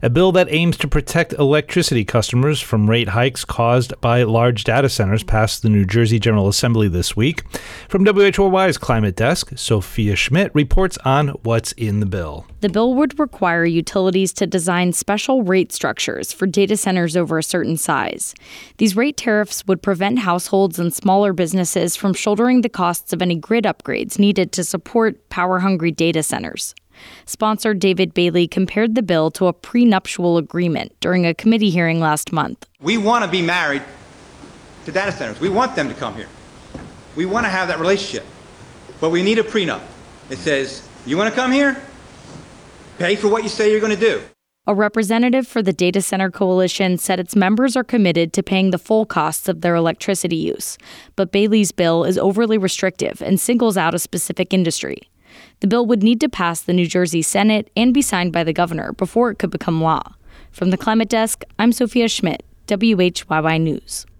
A bill that aims to protect electricity customers from rate hikes caused by large data centers passed the New Jersey General Assembly this week. From WHYY's Climate Desk, Sophia Schmidt reports on what's in the bill. The bill would require utilities to design special rate structures for data centers over a certain size. These rate tariffs would prevent households and smaller businesses from shouldering the costs of any grid upgrades needed to support power-hungry data centers. Sponsor David Bailey compared the bill to a prenuptial agreement during a committee hearing last month. We want to be married to data centers. We want them to come here. We want to have that relationship. But we need a prenup. It says, you want to come here? Pay for what you say you're going to do. A representative for the Data Center Coalition said its members are committed to paying the full costs of their electricity use. But Bailey's bill is overly restrictive and singles out a specific industry. The bill would need to pass the New Jersey Senate and be signed by the governor before it could become law. From the Climate Desk, I'm Sophia Schmidt, WHYY News.